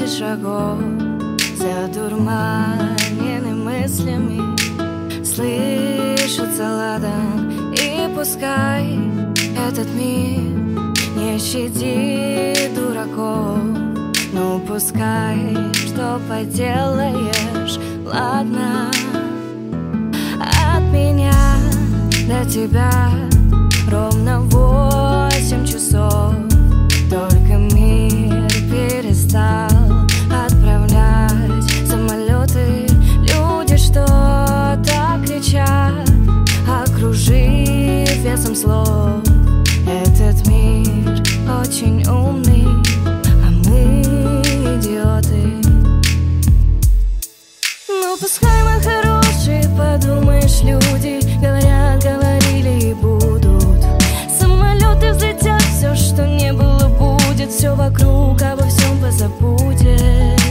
шагов, задурманены мыслями, слышится ладан, и пускай этот мир не щадит дураков. Ну пускай, что поделаешь, ладно. От меня до тебя ровно 8 часов. Только мир перестал отправлять самолеты. Люди что-то кричат, окружив весом слов. Этот мир очень умный, а мы идиоты. Ну пускай, мой хороший, подумаешь, люди говорят, говорили и будут. Самолеты взлетят, все, что не было, будет. Все вокруг обо всем позабудет.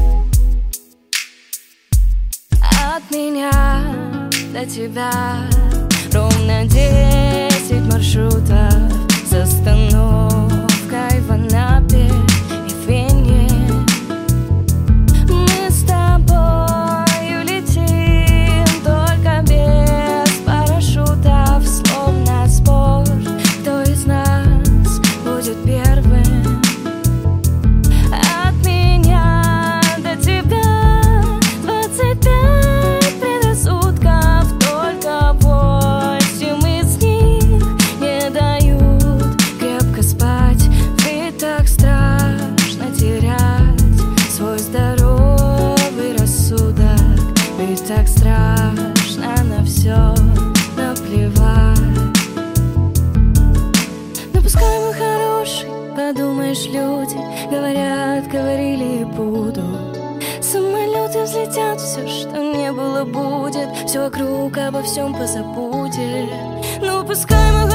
От меня до тебя ровно 10 маршрутов с остановкой в Анапе и в Вене. Мы с тобою летим, только без парашютов, словно спор, кто из нас будет первым. От меня до тебя 25 предрассудков, только 8 из них не дают крепко спать. Ведь так страшно терять свой здоровый рассудок, ведь так страшно на все наплевать. Но пускай, мой хороший, подумаешь, люди говорят, говорили и будут. Самолеты взлетят, все, что не было, будет. Все вокруг обо всем позабудет. Ну пускай, мой